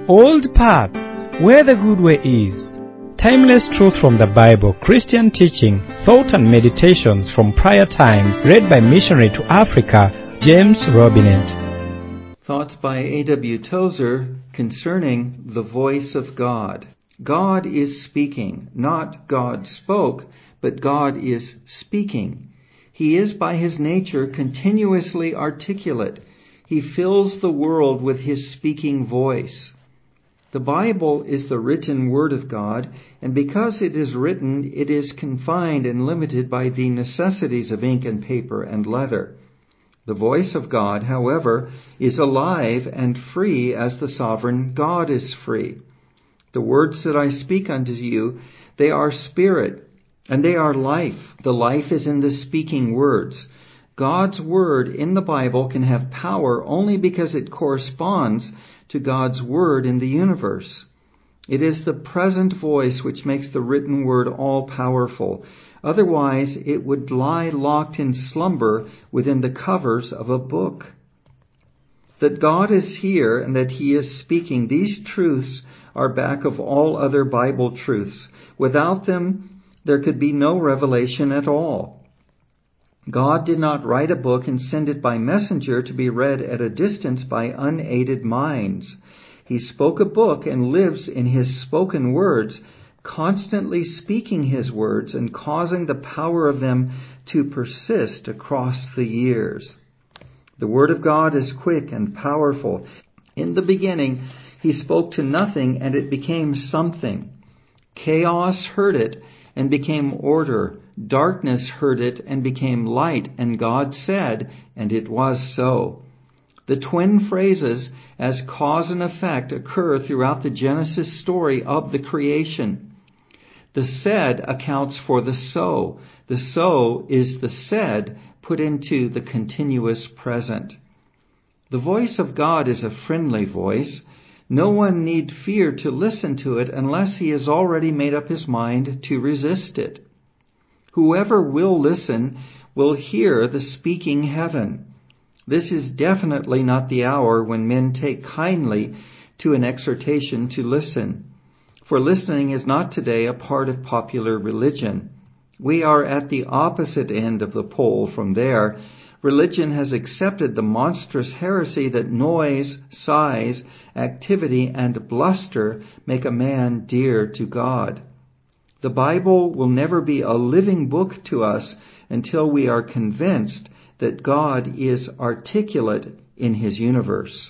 Old paths, where the good way is. Timeless truth from the Bible, Christian teaching, thought and meditations from prior times, read by missionary to Africa, James Robinet. Thoughts by A.W. Tozer concerning the voice of God. God is speaking, not God spoke, but God is speaking. He is by his nature continuously articulate. He fills the world with his speaking voice. The Bible is the written word of God, and because it is written, it is confined and limited by the necessities of ink and paper and leather. The voice of God, however, is alive and free as the sovereign God is free. The words that I speak unto you, they are spirit, and they are life. The life is in the speaking words. God's word in the Bible can have power only because it corresponds to God's word in the universe. It is the present voice which makes the written word all-powerful. Otherwise, it would lie locked in slumber within the covers of a book. That God is here and that he is speaking, these truths are back of all other Bible truths. Without them, there could be no revelation at all. God did not write a book and send it by messenger to be read at a distance by unaided minds. He spoke a book and lives in his spoken words, constantly speaking his words and causing the power of them to persist across the years. The word of God is quick and powerful. In the beginning, he spoke to nothing and it became something. Chaos heard it and became order. Darkness heard it and became light, and God said, and it was so. The twin phrases as cause and effect occur throughout the Genesis story of the creation. The said accounts for the so. The so is the said put into the continuous present. The voice of God is a friendly voice. No one need fear to listen to it unless he has already made up his mind to resist it. Whoever will listen will hear the speaking heaven. This is definitely not the hour when men take kindly to an exhortation to listen. For listening is not today a part of popular religion. We are at the opposite end of the pole from there. Religion has accepted the monstrous heresy that noise, size, activity, and bluster make a man dear to God. The Bible will never be a living book to us until we are convinced that God is articulate in his universe.